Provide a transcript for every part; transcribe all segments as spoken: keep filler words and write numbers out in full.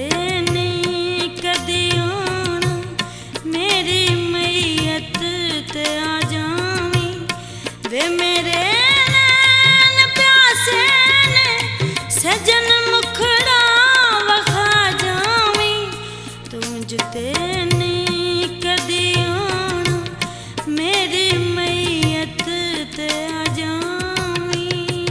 नहीं कदी आना मेरी मैयत ते आ जावी वे मेरे नैन प्यासे ने सजन मुखड़ा वखा जावी तुझ ते नहीं कदी आना मेरी मैयत ते आ जावी।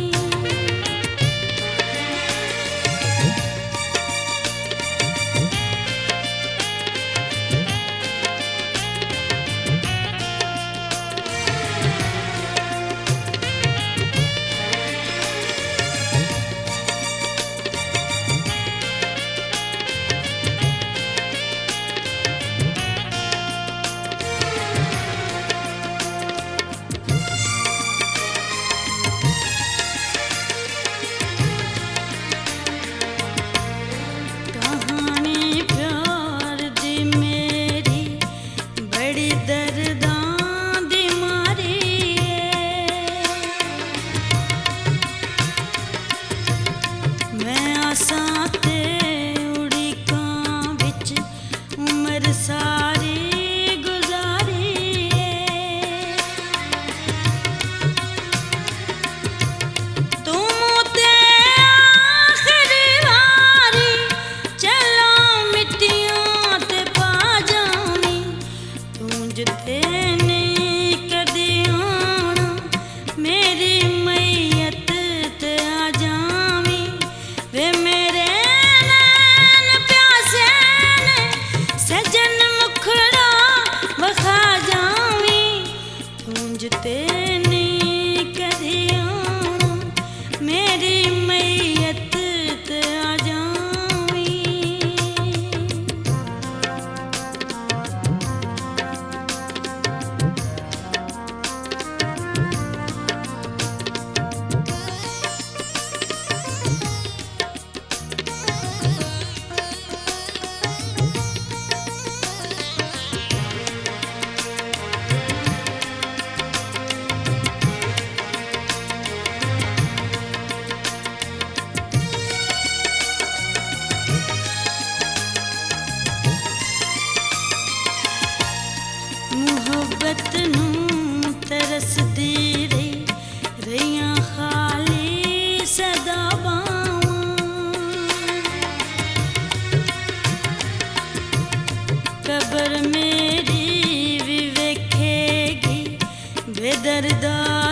दर्दा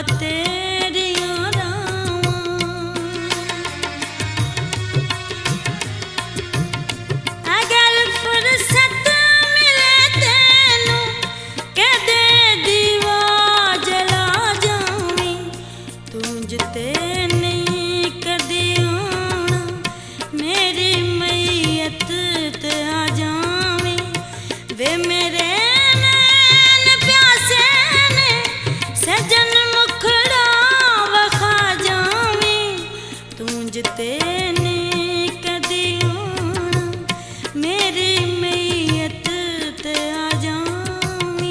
तेरियां रावां अगर फुर्सत मिले तेनू कदे दीवा जला जावी तुझ ते नहीं कदी आना मेरी मैयत ते आ जावी वे मेरे सजन मुखड़ा वखा जावी तुझ ते नहीं कदी आना मेरी मैयत ते आ जावी।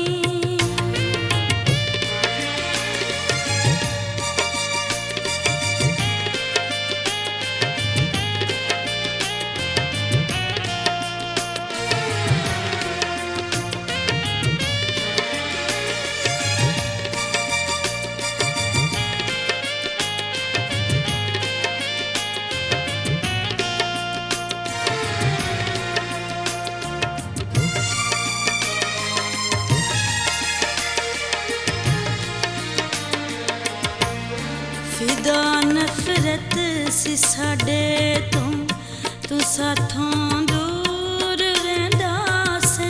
फिदा नफरत सी साडे तो तू साथों दूर रहिंदा से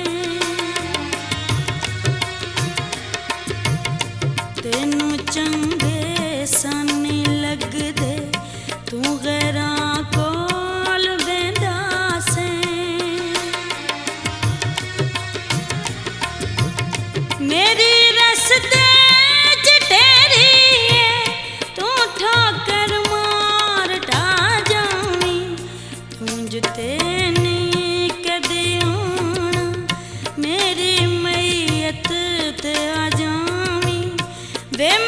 तेनू चंगे सानी लगदे तू गैरां कोल बहिंदा से मेरी रस्ते ते नहीं कदी आना मेरी मैयत ते आ जावी वे